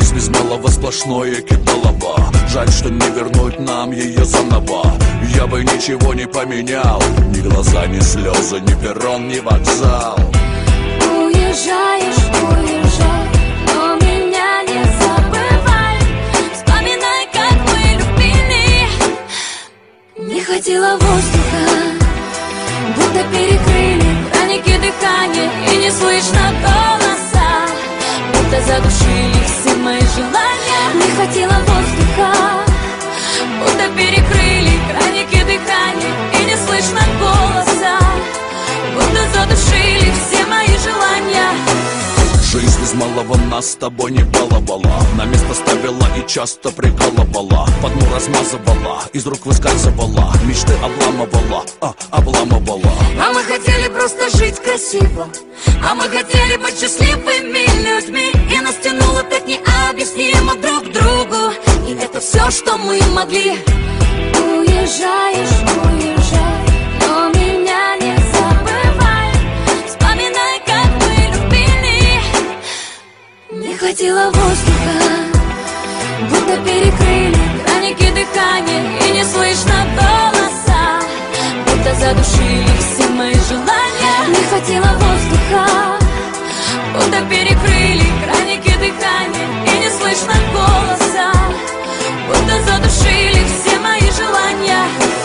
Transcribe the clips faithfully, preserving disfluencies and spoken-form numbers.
Жизнь без малого сплошное кидалово. Жаль, что не вернуть нам ее заново. Я бы ничего не поменял. Ни глаза, ни слезы, ни перрон, ни вокзал. Уезжаешь, уезжай, но меня не забывай. Вспоминай, как мы любили. Не хватило воздуха, будто перекрыли граники дыхания, и не слышно голоса, будто задушили все мои желания. Не хватило воздуха, будто перекрыли граники дыхания, и не слышно голоса, будто задушили все мои желания. Жизнь без малого нас с тобой не баловала. На место ставила и часто прикалывала. По дну размазывала, из рук выскальзывала. Мечты обламывала, а, обламывала. А мы хотели просто жить красиво, а мы хотели быть счастливыми людьми. И нас тянуло так необъяснимо друг к другу. И это все, что мы могли. Уезжаешь, уезжай, но меня не забывай. Вспоминай, как мы любили. Не хватило воздуха, будто перекрыли граники дыхания, и не слышно голоса, будто задушили все мои желания. Не хватило воздуха, будто перекрыли граники дыхания, и не слышно голоса, будто задушили все мои желания.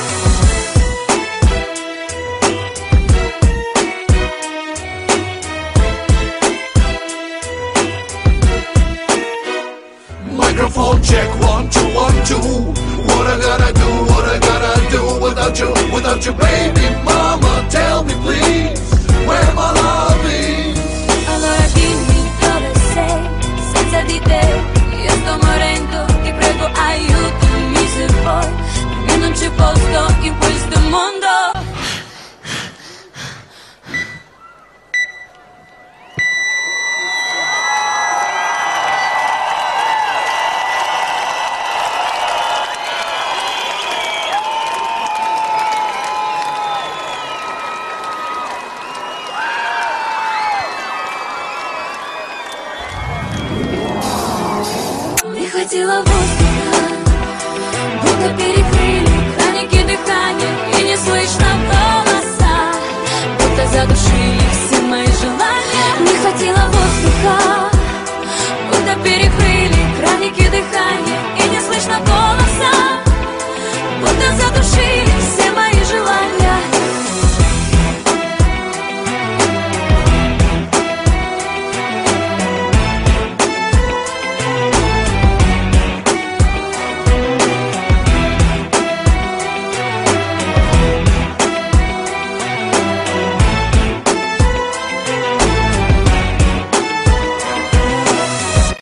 Microphone check, one, two, one, two. What I gotta do, what I gotta do without you, without you, baby mama, tell me please, where my love is. Allora dimmi dove sei, senza di te io sto morendo, ti prego aiutami se vuoi, io non c'è posto in questo mondo. Не хватило воздуха, будто перекрыли граники дыхания, и не слышно голоса, будто задушили